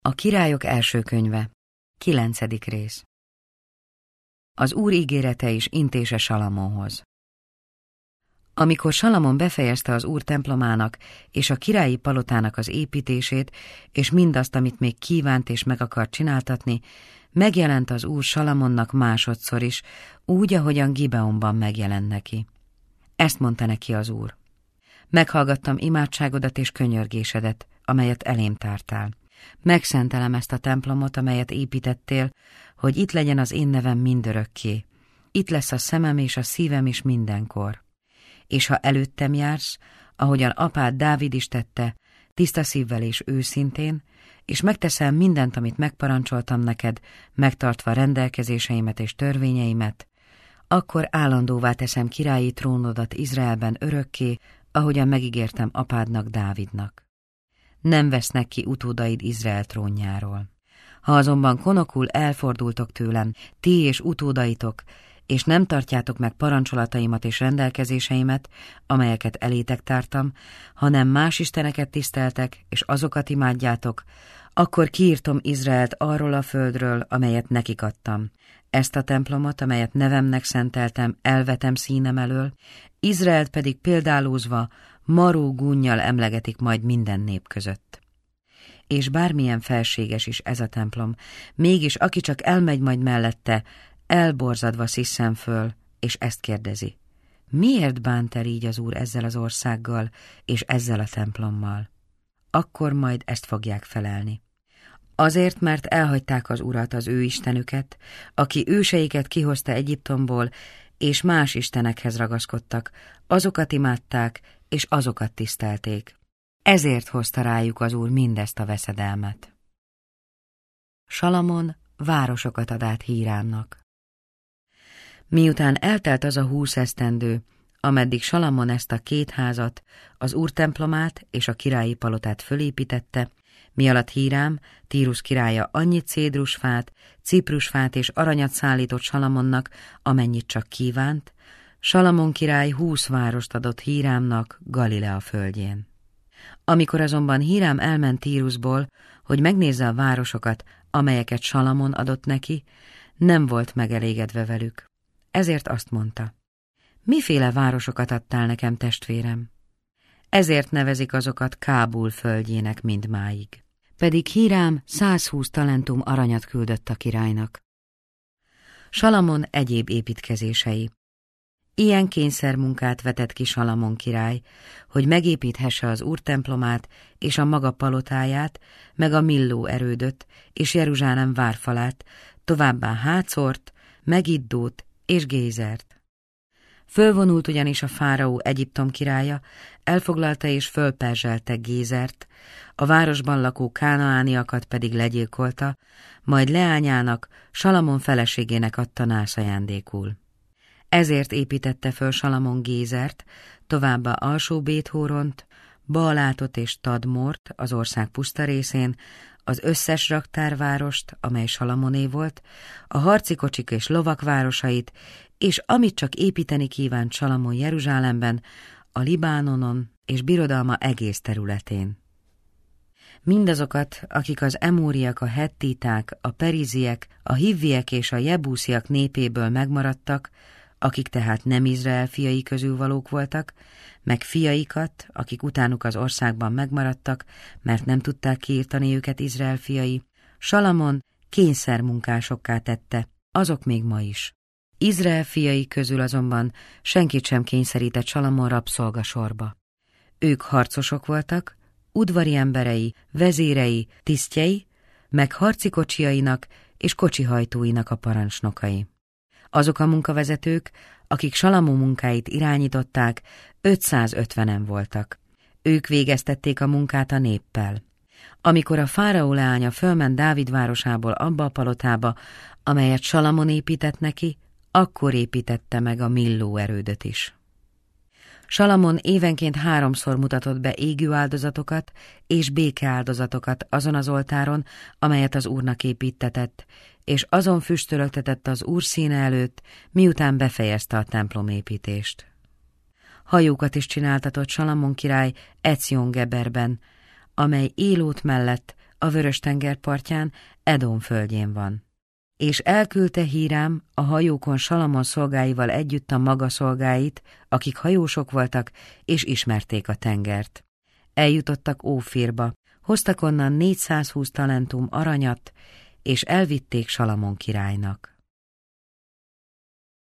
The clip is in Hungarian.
A Királyok első könyve, 9. rész. Az Úr ígérete és intése Salamonhoz. Amikor Salamon befejezte az Úr templomának és a királyi palotának az építését, és mindazt, amit még kívánt és meg akart csináltatni, megjelent az Úr Salamonnak másodszor is, úgy, ahogyan Gibeonban megjelent neki. Ezt mondta neki az Úr: meghallgattam imádságodat és könyörgésedet, amelyet elém tártál. Megszentelem ezt a templomot, amelyet építettél, hogy itt legyen az én nevem mindörökké. Itt lesz a szemem és a szívem is mindenkor. És ha előttem jársz, ahogyan apád Dávid is tette, tiszta szívvel és őszintén, és megteszel mindent, amit megparancsoltam neked, megtartva rendelkezéseimet és törvényeimet, akkor állandóvá teszem királyi trónodat Izraelben örökké, ahogyan megígértem apádnak, Dávidnak. Nem vesznek ki utódaid Izrael trónjáról. Ha azonban konokul elfordultok tőlem, ti és utódaitok, és nem tartjátok meg parancsolataimat és rendelkezéseimet, amelyeket elétek tártam, hanem más isteneket tiszteltek, és azokat imádjátok, akkor kiírtom Izraelt arról a földről, amelyet nekik adtam. Ezt a templomot, amelyet nevemnek szenteltem, elvetem színem elől, Izraelt pedig példálózva maró gúnnyal emlegetik majd minden nép között. És bármilyen felséges is ez a templom, mégis aki csak elmegy majd mellette, elborzadva sziszem föl, és ezt kérdezi: miért bánt el így az Úr ezzel az országgal, és ezzel a templommal? Akkor majd ezt fogják felelni: azért, mert elhagyták az Urat, az ő istenüket, aki őseiket kihozta Egyiptomból, és más istenekhez ragaszkodtak, azokat imádták, és azokat tisztelték. Ezért hozta rájuk az Úr mindezt a veszedelmet. Salamon városokat ad át Hírámnak. Miután eltelt az a 20 esztendő, ameddig Salamon ezt a két házat, az Úr templomát és a királyi palotát fölépítette, mi alatt Hírám, Tírus királya annyi cédrusfát, ciprusfát és aranyat szállított Salamonnak, amennyit csak kívánt, Salamon király 20 várost adott Hírámnak Galilea földjén. Amikor azonban Hírám elment Tírusból, hogy megnézze a városokat, amelyeket Salamon adott neki, nem volt megelégedve velük. Ezért azt mondta: miféle városokat adtál nekem, testvérem? Ezért nevezik azokat Kábul földjének mindmáig. Pedig Hírám 120 talentum aranyat küldött a királynak. Salamon egyéb építkezései. Ilyen kényszermunkát vetett ki Salamon király, hogy megépíthesse az Úr templomát és a maga palotáját, meg a Milló erődöt és Jeruzsálem várfalát, továbbá Hácort, Megiddót és Gézert. Fölvonult ugyanis a fáraó Egyiptom királya, elfoglalta és fölperzselte Gézert, a városban lakó kánaániakat pedig legyilkolta, majd leányának, Salamon feleségének adta nászájándékul. Ezért építette föl Salamon Gézert, továbbá Alsó Béthóront, Baalátot és Tadmort az ország puszta részén, az összes raktárvárost, amely Salamoné volt, a harci kocsik és lovak városait, és amit csak építeni kívánt Salamon Jeruzsálemben, a Libánonon és birodalma egész területén. Mindazokat, akik az emóriak, a hettíták, a periziek, a hivviek és a jebúsziak népéből megmaradtak, akik tehát nem Izrael fiai közül valók voltak, meg fiaikat, akik utánuk az országban megmaradtak, mert nem tudták kiirtani őket Izrael fiai, Salamon kényszermunkásokká tette, azok még ma is. Izrael fiai közül azonban senkit sem kényszerített Salamon rabszolgasorba. Ők harcosok voltak, udvari emberei, vezérei, tisztjei, meg harci kocsiainak és kocsihajtóinak a parancsnokai. Azok a munkavezetők, akik Salamon munkáit irányították, 550-en voltak. Ők végeztették a munkát a néppel. Amikor a fáraó leánya fölment Dávid városából abba a palotába, amelyet Salamon épített neki, akkor építette meg a Milló erődöt is. Salamon évenként 3-szor mutatott be égő áldozatokat és békeáldozatokat azon az oltáron, amelyet az Úrnak építtetett, és azon füstölögtetett az Úr színe előtt, miután befejezte a templomépítést. Hajókat is csináltatott Salamon király Ecjon-Geberben, amely Élót mellett a Vörös-tenger partján, Edom földjén van. És elküldte Hírám a hajókon Salamon szolgáival együtt a maga szolgáit, akik hajósok voltak, és ismerték a tengert. Eljutottak Ófirba, hoztak onnan 420 talentum aranyat, és elvitték Salamon királynak.